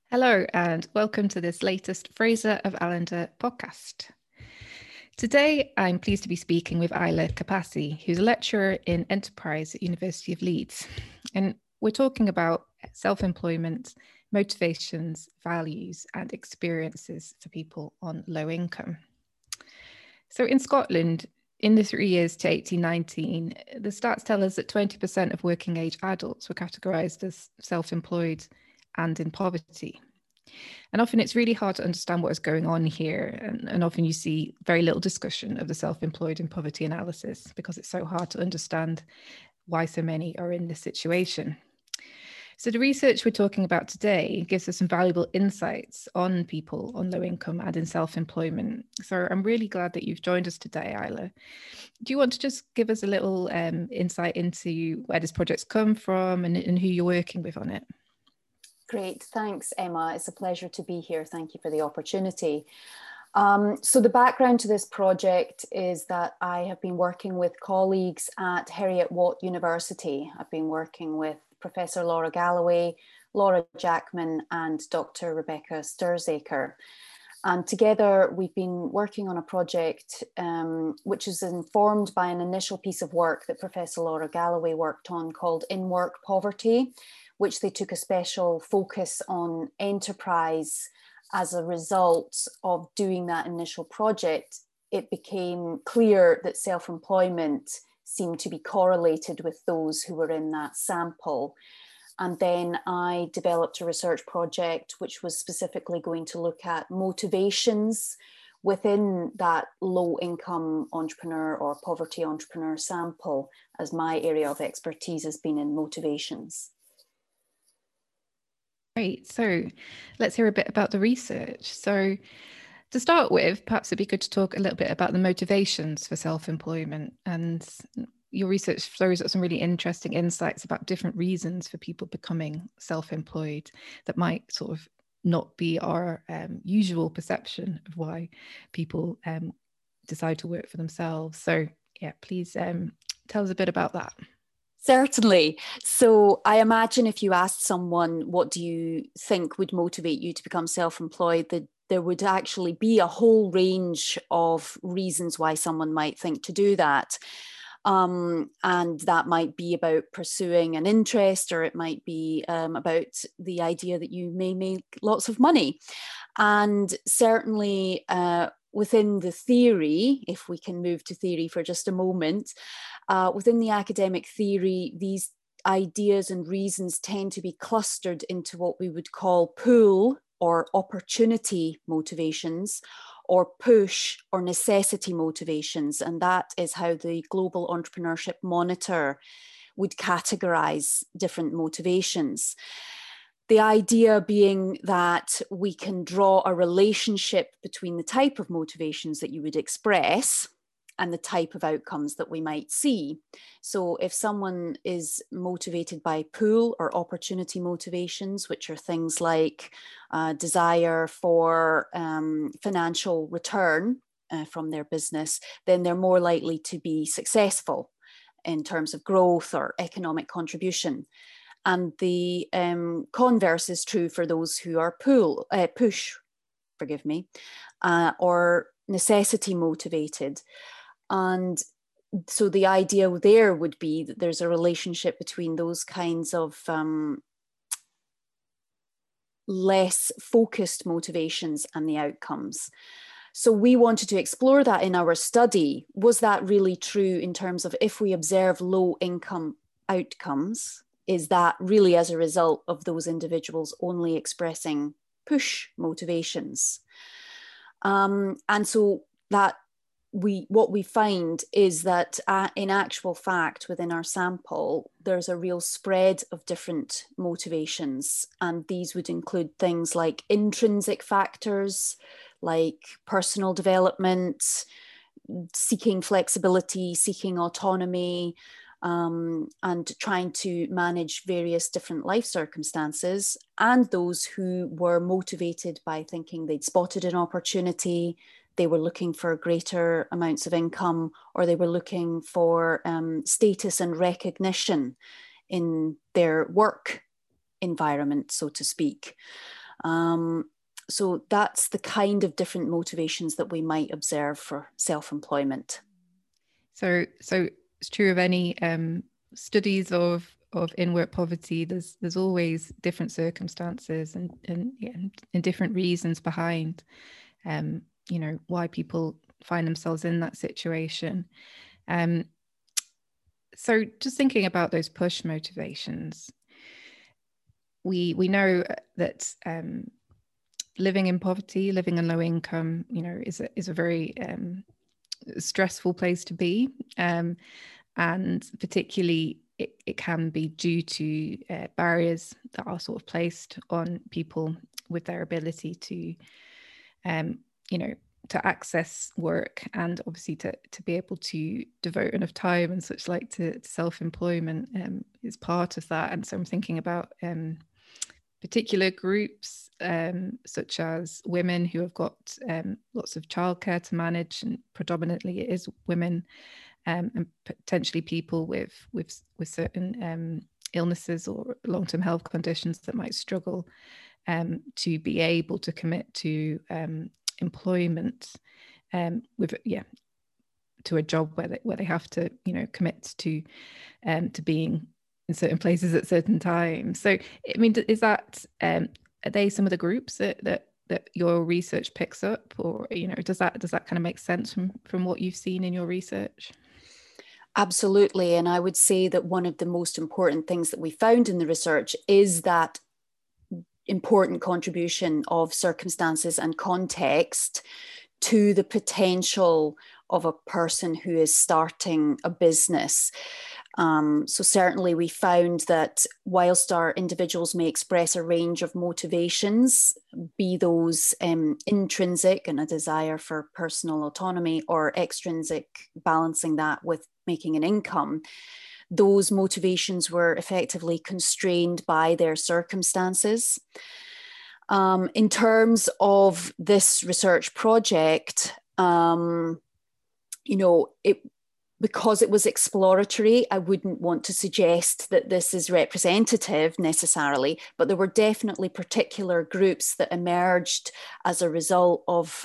Hello, and welcome to this latest Fraser of Allender podcast. Today, I'm pleased to be speaking with Ayla Kapasi, who's a lecturer in enterprise at University of Leeds. And we're talking about self-employment, motivations, values, and experiences for people on low income. So in Scotland, in the 3 years to 1819, the stats tell us that 20% of working age adults were categorised as self-employed and in poverty. And often it's really hard to understand what is going on here. And often you see very little discussion of the self-employed and poverty analysis because it's so hard to understand why so many are in this situation. So the research we're talking about today gives us some valuable insights on people on low income and in self-employment. So I'm really glad that you've joined us today, Ayla. Do you want to just give us a little insight into where this project's come from and who you're working with on it? Great, thanks, Emma. It's a pleasure to be here. Thank you for the opportunity. So the background to this project is that I have been working with colleagues at Heriot-Watt University. I've been working with Professor Laura Galloway, Laura Jackman, and Dr. Rebecca Sturzaker. And together we've been working on a project which is informed by an initial piece of work that Professor Laura Galloway worked on called In-Work Poverty, which they took a special focus on enterprise. As a result of doing that initial project, it became clear that self-employment seemed to be correlated with those who were in that sample. And then I developed a research project which was specifically going to look at motivations within that low-income entrepreneur or poverty entrepreneur sample, as my area of expertise has been in motivations. Great. So let's hear a bit about the research. So to start with, perhaps it'd be good to talk a little bit about the motivations for self-employment. And your research throws up some really interesting insights about different reasons for people becoming self-employed that might sort of not be our usual perception of why people decide to work for themselves. So yeah, please tell us a bit about that. Certainly. So I imagine if you asked someone, what do you think would motivate you to become self-employed, that there would actually be a whole range of reasons why someone might think to do that. And that might be about pursuing an interest, or it might be about the idea that you may make lots of money. And certainly within the theory, if we can move to theory for just a moment, within the academic theory, these ideas and reasons tend to be clustered into what we would call pull or opportunity motivations, or push or necessity motivations. And that is how the Global Entrepreneurship Monitor would categorize different motivations. The idea being that we can draw a relationship between the type of motivations that you would express and the type of outcomes that we might see. So if someone is motivated by pull or opportunity motivations, which are things like desire for financial return from their business, then they're more likely to be successful in terms of growth or economic contribution. And the converse is true for those who are push, or necessity motivated. And so the idea there would be that there's a relationship between those kinds of less focused motivations and the outcomes. So we wanted to explore that in our study. Was that really true in terms of if we observe low income outcomes? Is that really as a result of those individuals only expressing push motivations? And so that what we find is that in actual fact, within our sample, there's a real spread of different motivations. And these would include things like intrinsic factors, like personal development, seeking flexibility, seeking autonomy, and trying to manage various different life circumstances, and those who were motivated by thinking they'd spotted an opportunity, they were looking for greater amounts of income, or they were looking for status and recognition in their work environment, so to speak. So that's the kind of different motivations that we might observe for self-employment. So it's true of any studies of in-work poverty. There's always different circumstances and different reasons behind, why people find themselves in that situation. So just thinking about those push motivations, we know that living in poverty, living on low income, is a very stressful place to be, and particularly it can be due to barriers that are sort of placed on people with their ability to to access work, and obviously to be able to devote enough time and such like to self-employment is part of that. And so I'm thinking about particular groups such as women who have got lots of childcare to manage, and predominantly it is women, and potentially people with certain illnesses or long-term health conditions that might struggle to be able to commit to employment to a job where they have to commit to being in certain places at certain times. So I mean, is that are they some of the groups that your research picks up, or does that kind of make sense from what you've seen in your research? Absolutely. And I would say that one of the most important things that we found in the research is that important contribution of circumstances and context to the potential of a person who is starting a business. So certainly we found that whilst our individuals may express a range of motivations, be those intrinsic and a desire for personal autonomy, or extrinsic, balancing that with making an income, those motivations were effectively constrained by their circumstances. In terms of this research project, because it was exploratory, I wouldn't want to suggest that this is representative necessarily, but there were definitely particular groups that emerged as a result of,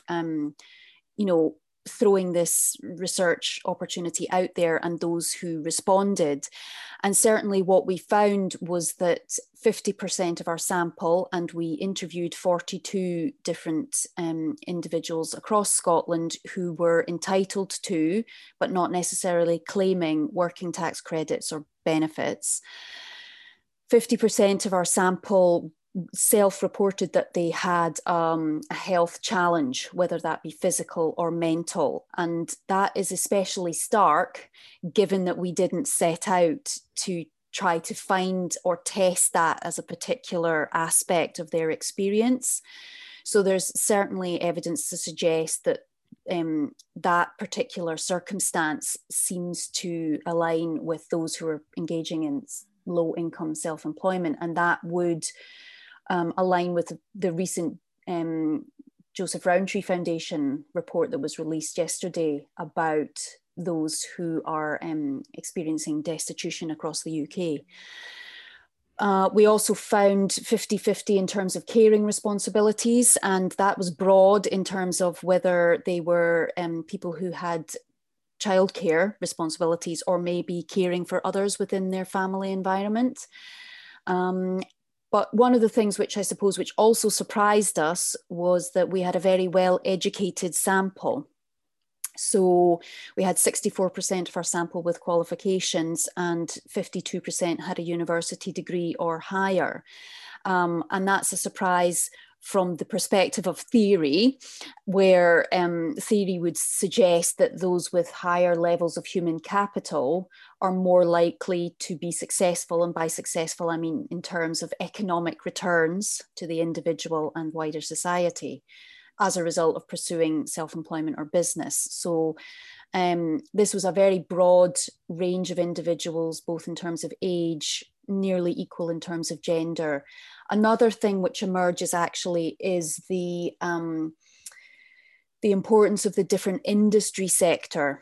throwing this research opportunity out there and those who responded. And certainly what we found was that 50% of our sample, and we interviewed 42 different individuals across Scotland who were entitled to, but not necessarily claiming, working tax credits or benefits. 50% of our sample self-reported that they had a health challenge, whether that be physical or mental. And that is especially stark given that we didn't set out to try to find or test that as a particular aspect of their experience. So there's certainly evidence to suggest that that particular circumstance seems to align with those who are engaging in low income self-employment, and that would align with the recent Joseph Rowntree Foundation report that was released yesterday about those who are experiencing destitution across the UK. We also found 50-50 in terms of caring responsibilities, and that was broad in terms of whether they were people who had childcare responsibilities or maybe caring for others within their family environment. But one of the things which I suppose which also surprised us was that we had a very well-educated sample. So we had 64% of our sample with qualifications, and 52% had a university degree or higher. And that's a surprise from the perspective of theory, where theory would suggest that those with higher levels of human capital are more likely to be successful. And by successful, I mean in terms of economic returns to the individual and wider society as a result of pursuing self-employment or business. So this was a very broad range of individuals, both in terms of age, nearly equal in terms of gender. Another thing which emerges actually is the importance of the different industry sector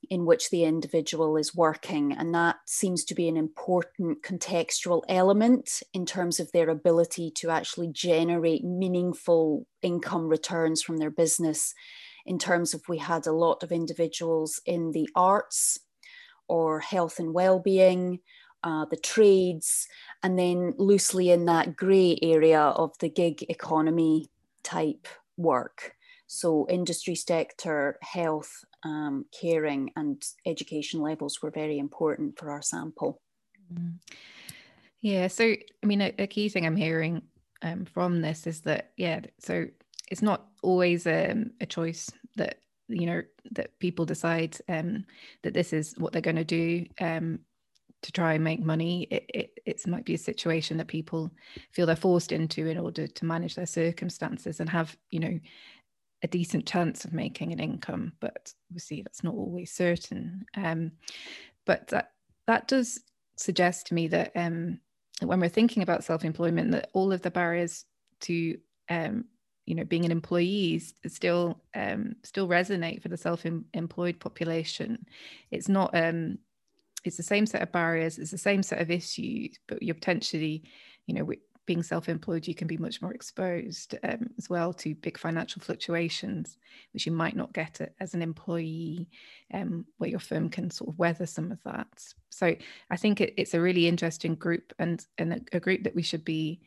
in which the individual is working. And that seems to be an important contextual element in terms of their ability to actually generate meaningful income returns from their business. In terms of, we had a lot of individuals in the arts or health and well-being, the trades, and then loosely in that grey area of the gig economy type work. So industry sector, health, caring and education levels were very important for our sample. Yeah, so I mean, a key thing I'm hearing from this is that, so it's not always a choice that, that people decide that this is what they're going to do to try and make money. It might be a situation that people feel they're forced into in order to manage their circumstances and have, a decent chance of making an income, but obviously that's not always certain. But that does suggest to me that when we're thinking about self-employment, that all of the barriers to being an employee still resonate for the self-employed population. It's not it's the same set of barriers, it's the same set of issues, but you're potentially, being self-employed, you can be much more exposed as well to big financial fluctuations, which you might not get as an employee, where your firm can sort of weather some of that. So I think it's a really interesting group, and a group that we should be,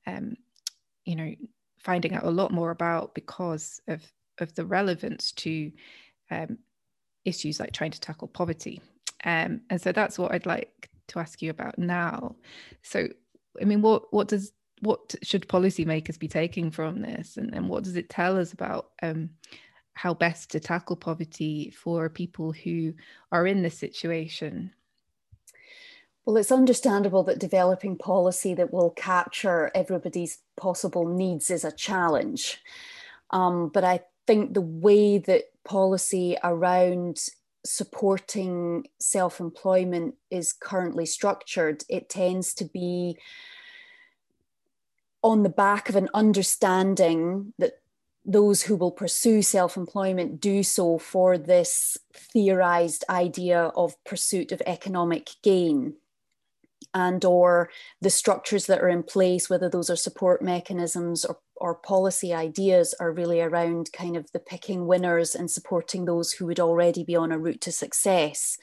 finding out a lot more about because of the relevance to issues like trying to tackle poverty. And so that's what I'd like to ask you about now. So I mean, what should policymakers be taking from this, and what does it tell us about how best to tackle poverty for people who are in this situation? Well, it's understandable that developing policy that will capture everybody's possible needs is a challenge. But I think the way that policy around supporting self-employment is currently structured, it tends to be on the back of an understanding that those who will pursue self-employment do so for this theorized idea of pursuit of economic gain, and or the structures that are in place, whether those are support mechanisms or policy ideas, are really around kind of the picking winners and supporting those who would already be on a route to success.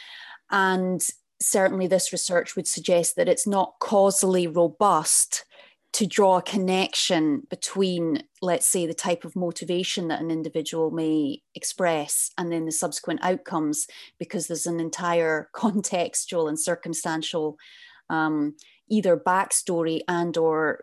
And certainly this research would suggest that it's not causally robust to draw a connection between, let's say, the type of motivation that an individual may express and then the subsequent outcomes, because there's an entire contextual and circumstantial either backstory and or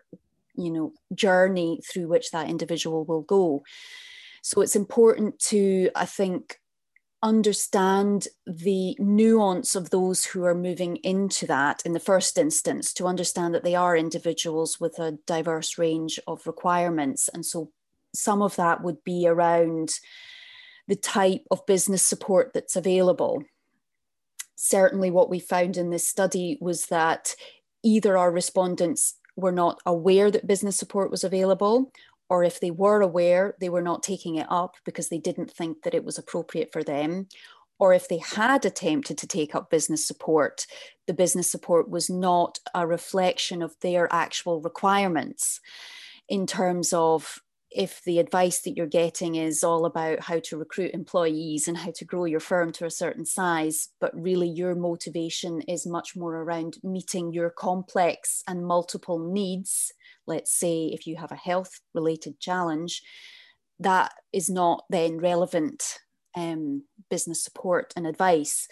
journey through which that individual will go. So it's important to, I think, understand the nuance of those who are moving into that in the first instance, to understand that they are individuals with a diverse range of requirements. And so some of that would be around the type of business support that's available. Certainly what we found in this study was that either our respondents were not aware that business support was available, or if they were aware, they were not taking it up because they didn't think that it was appropriate for them. Or if they had attempted to take up business support, the business support was not a reflection of their actual requirements, in terms of, if the advice that you're getting is all about how to recruit employees and how to grow your firm to a certain size, but really your motivation is much more around meeting your complex and multiple needs. Let's say if you have a health related challenge, that is not then relevant business support and advice.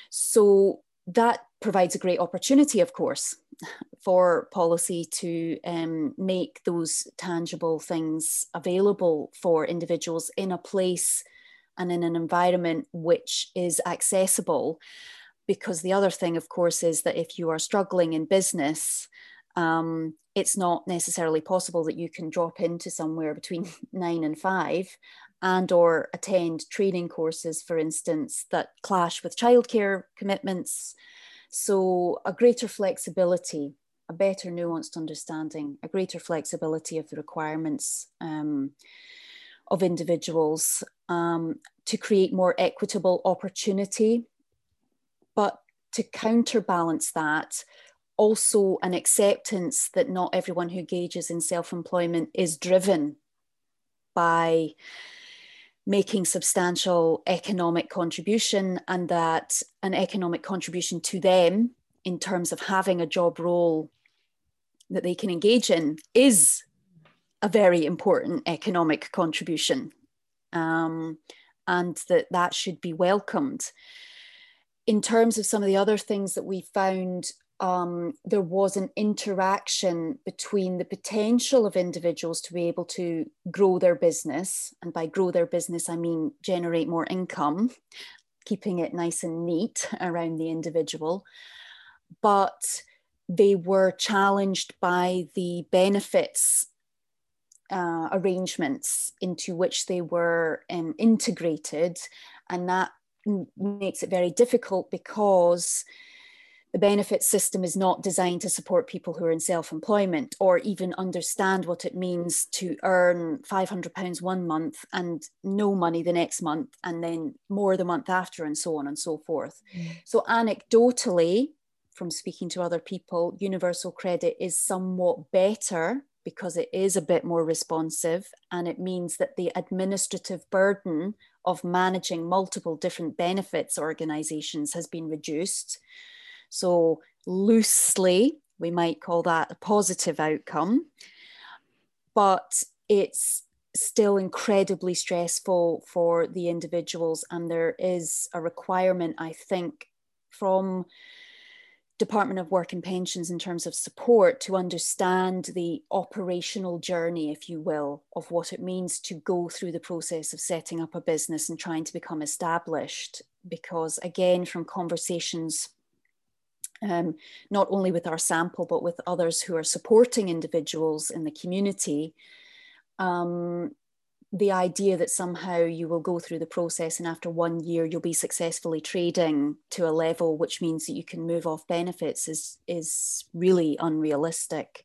So that provides a great opportunity, of course, for policy to make those tangible things available for individuals in a place and in an environment which is accessible. Because the other thing, of course, is that if you are struggling in business, it's not necessarily possible that you can drop into somewhere between 9 and 5 and or attend training courses, for instance, that clash with childcare commitments. So a greater flexibility, a better nuanced understanding, a greater flexibility of the requirements of individuals to create more equitable opportunity. But to counterbalance that, also an acceptance that not everyone who engages in self-employment is driven by making substantial economic contribution, and that an economic contribution to them in terms of having a job role that they can engage in is a very important economic contribution, and that should be welcomed. In terms of some of the other things that we found, there was an interaction between the potential of individuals to be able to grow their business, and by grow their business, I mean generate more income, keeping it nice and neat around the individual, but they were challenged by the benefits arrangements into which they were integrated, and that makes it very difficult because the benefit system is not designed to support people who are in self-employment or even understand what it means to earn £500 one month and no money the next month, and then more the month after, and so on and so forth. So anecdotally, from speaking to other people, universal credit is somewhat better because it is a bit more responsive, and it means that the administrative burden of managing multiple different benefits organizations has been reduced. So loosely, we might call that a positive outcome, but it's still incredibly stressful for the individuals. And there is a requirement, I think, from Department of Work and Pensions in terms of support to understand the operational journey, if you will, of what it means to go through the process of setting up a business and trying to become established. Because again, from conversations, not only with our sample, but with others who are supporting individuals in the community, the idea that somehow you will go through the process and after 1 year you'll be successfully trading to a level which means that you can move off benefits is really unrealistic.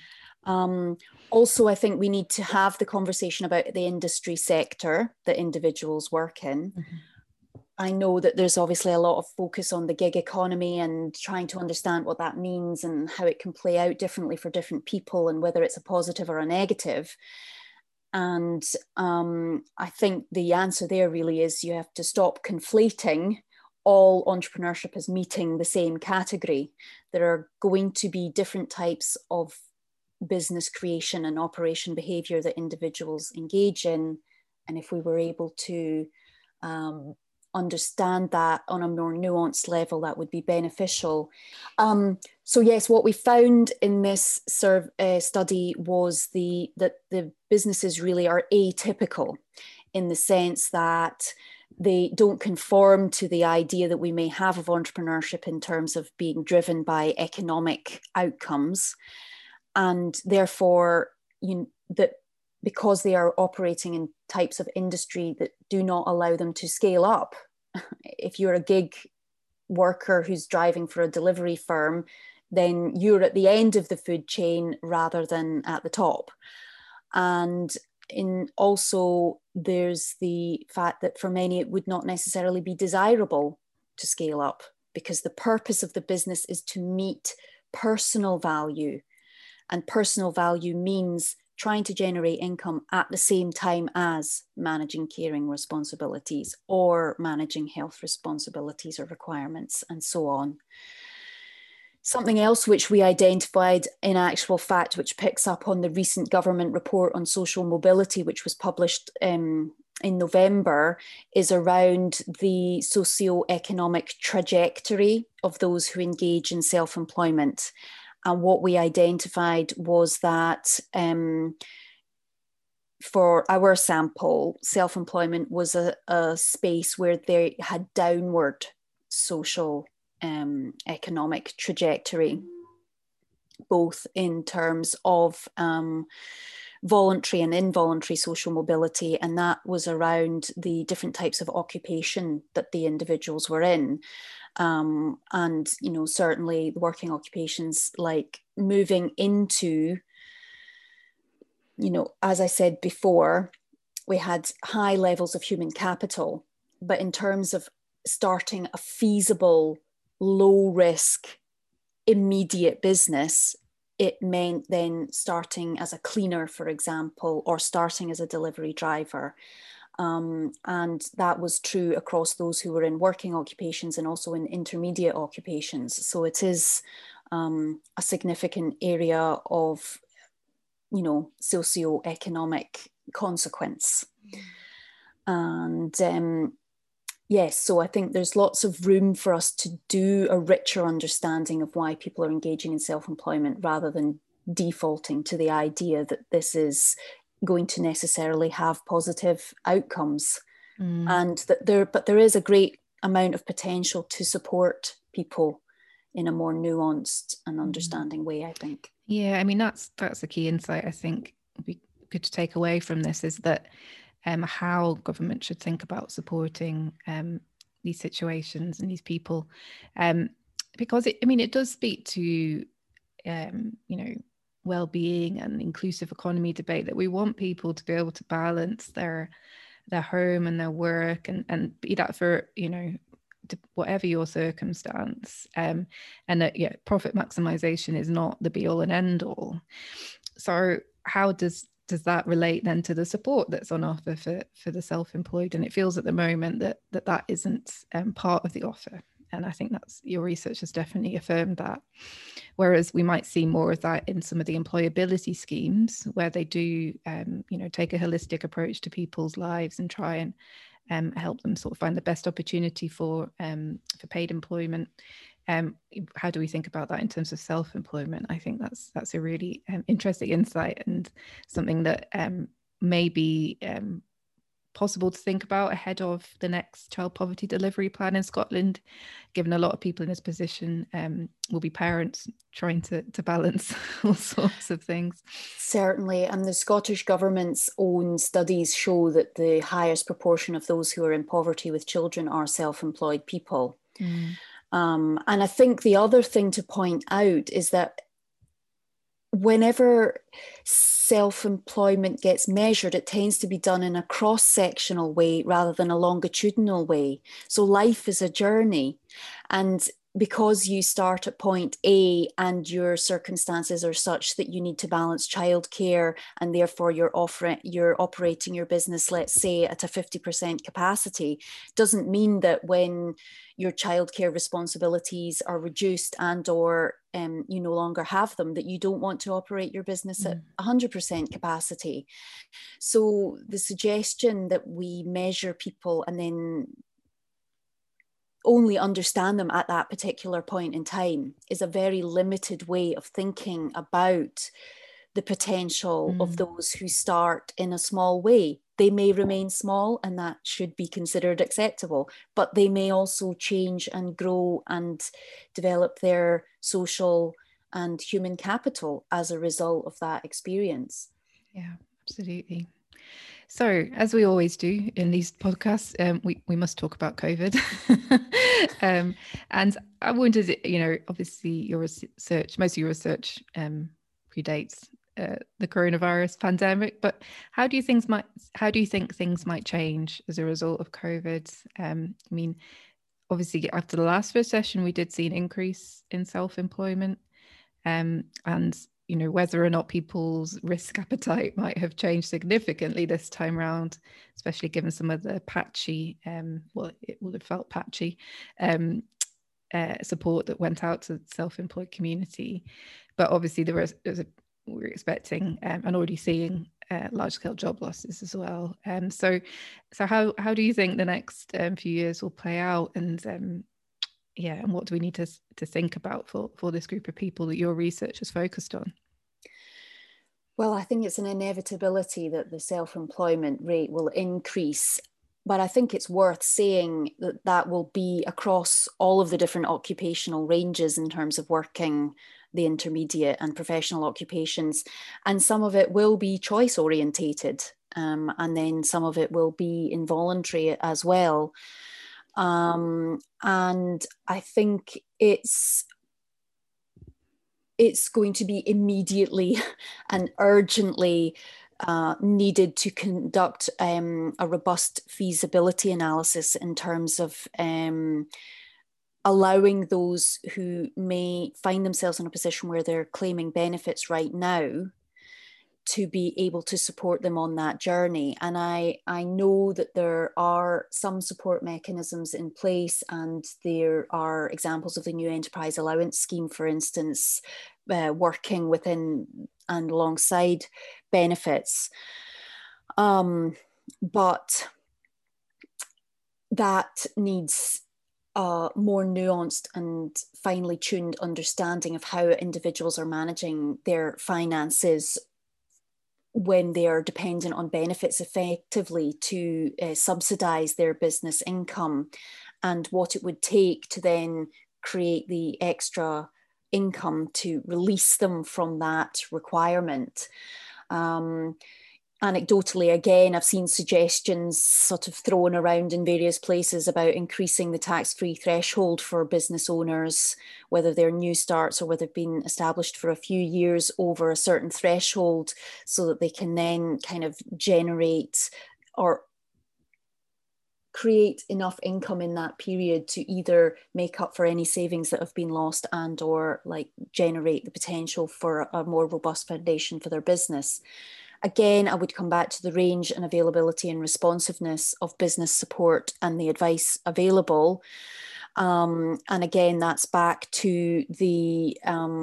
Also, I think we need to have the conversation about the industry sector that individuals work in. I know that there's obviously a lot of focus on the gig economy and trying to understand what that means and how it can play out differently for different people and whether it's a positive or a negative. And I think the answer there really is you have to stop conflating all entrepreneurship as meeting the same category. There are going to be different types of business creation and operation behavior that individuals engage in. And if we were able to understand that on a more nuanced level, that would be beneficial. So yes, what we found in this study was that the businesses really are atypical in the sense that they don't conform to the idea that we may have of entrepreneurship in terms of being driven by economic outcomes. And therefore, that because they are operating in types of industry that do not allow them to scale up. If you're a gig worker who's driving for a delivery firm, then you're at the end of the food chain rather than at the top. And also there's the fact that for many it would not necessarily be desirable to scale up because the purpose of the business is to meet personal value. And personal value means trying to generate income at the same time as managing caring responsibilities or managing health responsibilities or requirements and so on. Something else which we identified in actual fact, which picks up on the recent government report on social mobility, which was published in November, is around the socio-economic trajectory of those who engage in self-employment. And what we identified was that for our sample, self-employment was a space where they had downward social economic trajectory, both in terms of voluntary and involuntary social mobility. And that was around the different types of occupation that the individuals were in. And, certainly working occupations like moving into, as I said before, we had high levels of human capital, but in terms of starting a feasible, low risk, immediate business, it meant then starting as a cleaner, for example, or starting as a delivery driver. And that was true across those who were in working occupations and also in intermediate occupations. So it is a significant area of, socio-economic consequence. And yes, so I think there's lots of room for us to do a richer understanding of why people are engaging in self-employment rather than defaulting to the idea that this is going to necessarily have positive outcomes. And that there is a great amount of potential to support people in a more nuanced and understanding way, I think. Yeah, I mean, that's a key insight I think we could take away from this, is that how government should think about supporting these situations and these people, because it does speak to well-being and inclusive economy debate, that we want people to be able to balance their home and their work and be that for whatever your circumstance, and that profit maximization is not the be all and end all. So how does that relate then to the support that's on offer for the self-employed? And it feels at the moment that isn't part of the offer, and I think that's, your research has definitely affirmed that. Whereas we might see more of that in some of the employability schemes, where they do take a holistic approach to people's lives and try and help them sort of find the best opportunity for paid employment. How do we think about that in terms of self-employment? I think that's a really interesting insight, and something that may be possible to think about ahead of the next child poverty delivery plan in Scotland, given a lot of people in this position will be parents trying to balance all sorts of things. Certainly, and the Scottish Government's own studies show that the highest proportion of those who are in poverty with children are self-employed people. And I think the other thing to point out is that whenever self-employment gets measured, it tends to be done in a cross-sectional way rather than a longitudinal way. So life is a journey, and because you start at point A and your circumstances are such that you need to balance childcare, and therefore you're operating your business, let's say, at a 50% capacity, doesn't mean that when your childcare responsibilities are reduced and or you no longer have them, that you don't want to operate your business at 100% capacity. So the suggestion that we measure people and then only understand them at that particular point in time is a very limited way of thinking about the potential of those who start in a small way. They may remain small, and that should be considered acceptable, but they may also change and grow and develop their social and human capital as a result of that experience. Yeah, absolutely. So, as we always do in these podcasts, we must talk about COVID. And I wondered, obviously your research, most of your research predates the coronavirus pandemic, but how do you think things might change as a result of COVID? I mean, obviously after the last recession, we did see an increase in self-employment, and whether or not people's risk appetite might have changed significantly this time around, especially given some of the patchy, it would have felt patchy, support that went out to the self-employed community. But obviously we're expecting and already seeing large-scale job losses as well. So how do you think the next few years will play out, and and what do we need to think about for this group of people that your research is focused on? Well, I think it's an inevitability that the self-employment rate will increase, but I think it's worth saying that that will be across all of the different occupational ranges in terms of working, the intermediate and professional occupations, and some of it will be choice orientated, and then some of it will be involuntary as well. And I think it's going to be immediately and urgently needed to conduct a robust feasibility analysis in terms of allowing those who may find themselves in a position where they're claiming benefits right now to be able to support them on that journey. And I know that there are some support mechanisms in place, and there are examples of the New Enterprise Allowance Scheme, for instance, working within and alongside benefits. But that needs a more nuanced and finely tuned understanding of how individuals are managing their finances when they are dependent on benefits effectively to subsidise their business income, and what it would take to then create the extra income to release them from that requirement. Anecdotally, again, I've seen suggestions sort of thrown around in various places about increasing the tax-free threshold for business owners, whether they're new starts or whether they've been established for a few years over a certain threshold, so that they can then kind of generate or create enough income in that period to either make up for any savings that have been lost and or like generate the potential for a more robust foundation for their business. Again, I would come back to the range and availability and responsiveness of business support and the advice available. And again, that's back to the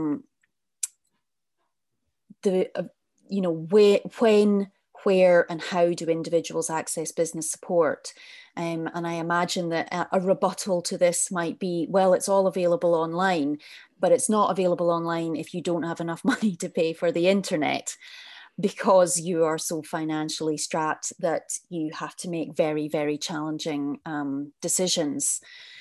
when, where, and how do individuals access business support? And I imagine that a rebuttal to this might be, well, it's all available online, but it's not available online if you don't have enough money to pay for the internet, because you are so financially strapped that you have to make very, very challenging decisions.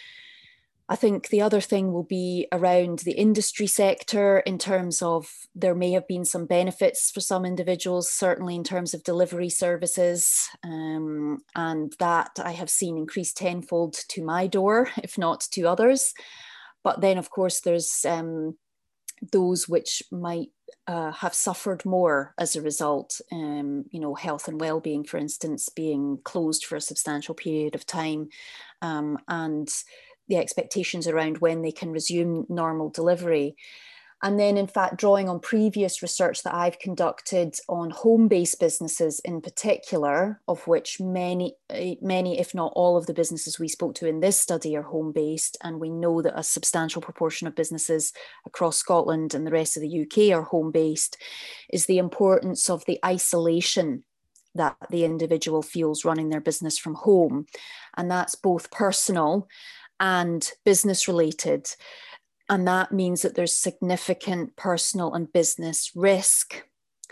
I think the other thing will be around the industry sector, in terms of there may have been some benefits for some individuals, certainly in terms of delivery services, and that I have seen increased tenfold to my door, if not to others. But then, of course, there's those which might have suffered more as a result, health and well-being, for instance, being closed for a substantial period of time, and the expectations around when they can resume normal delivery. And then, in fact, drawing on previous research that I've conducted on home-based businesses in particular, of which many, if not all of the businesses we spoke to in this study are home-based, and we know that a substantial proportion of businesses across Scotland and the rest of the UK are home-based, is the importance of the isolation that the individual feels running their business from home. And that's both personal and business related. And that means that there's significant personal and business risk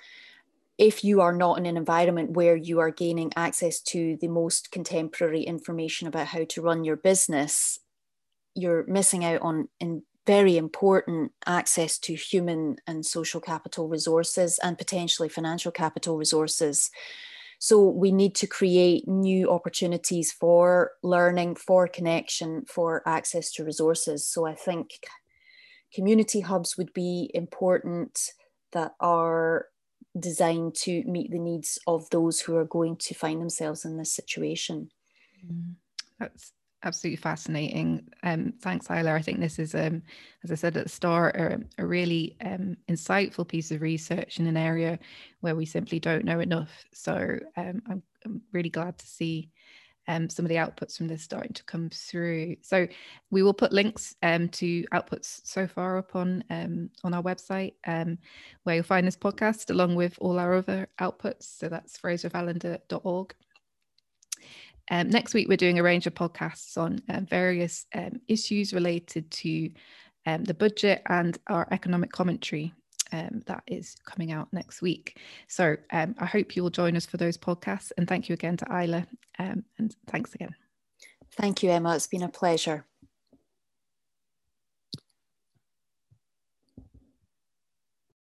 if you are not in an environment where you are gaining access to the most contemporary information about how to run your business. You're missing out on very important access to human and social capital resources, and potentially financial capital resources. So we need to create new opportunities for learning, for connection, for access to resources. So I think community hubs would be important, that are designed to meet the needs of those who are going to find themselves in this situation. That's absolutely fascinating. Thanks, Isla. I think this is, as I said at the start, a really insightful piece of research in an area where we simply don't know enough. So I'm really glad to see some of the outputs from this starting to come through. So we will put links to outputs so far up on our website, where you'll find this podcast along with all our other outputs. So that's fraserofallender.org. Next week, we're doing a range of podcasts on various issues related to the budget and our economic commentary that is coming out next week. So I hope you'll join us for those podcasts. And thank you again to Isla. And thanks again. Thank you, Emma. It's been a pleasure.